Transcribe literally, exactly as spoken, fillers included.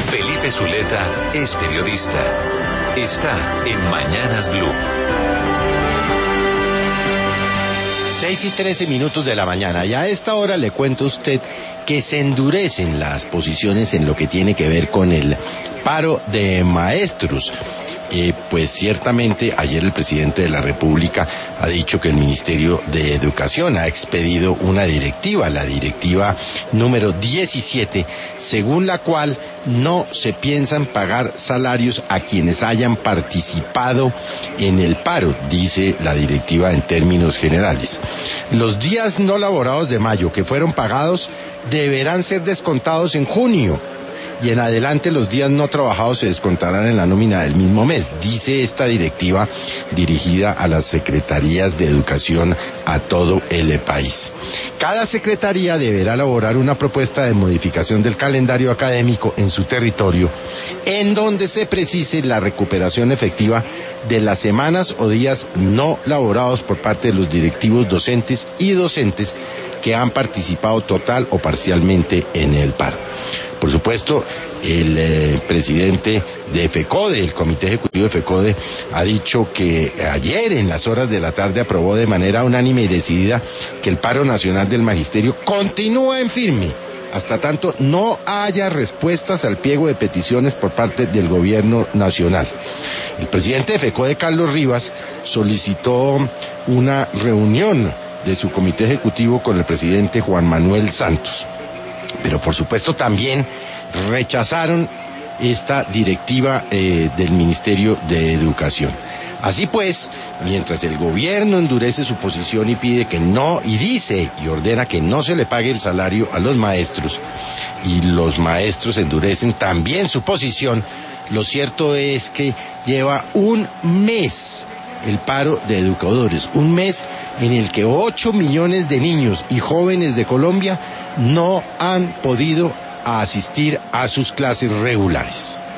Felipe Zuleta es periodista. Está en Mañanas Blue. Seis y trece minutos de la mañana, y a esta hora le cuento a usted que se endurecen las posiciones en lo que tiene que ver con el paro de maestros. Eh, pues ciertamente ayer el presidente de la República ha dicho que el Ministerio de Educación ha expedido una directiva, la directiva número diecisiete, según la cual no se piensan pagar salarios a quienes hayan participado en el paro, dice la directiva en términos generales. Los días no laborados de mayo que fueron pagados deberán ser descontados en junio, y en adelante los días no trabajados se descontarán en la nómina del mismo mes, dice esta directiva dirigida a las secretarías de educación a todo el país. Cada secretaría deberá elaborar una propuesta de modificación del calendario académico en su territorio, en donde se precise la recuperación efectiva de las semanas o días no laborados por parte de los directivos docentes y docentes que han participado total o parcialmente en el paro. Por supuesto, el eh, presidente de FECODE, el Comité Ejecutivo de FECODE, ha dicho que ayer en las horas de la tarde aprobó de manera unánime y decidida que el paro nacional del magisterio continúa en firme, hasta tanto no haya respuestas al pliego de peticiones por parte del gobierno nacional. El presidente de FECODE, Carlos Rivas, solicitó una reunión de su comité ejecutivo con el presidente Juan Manuel Santos. Pero por supuesto también rechazaron esta directiva eh, del Ministerio de Educación. Así pues, mientras el gobierno endurece su posición y pide que no, y dice y ordena que no se le pague el salario a los maestros, y los maestros endurecen también su posición, lo cierto es que lleva un mes el paro de educadores, un mes en el que ocho millones de niños y jóvenes de Colombia no han podido asistir a sus clases regulares.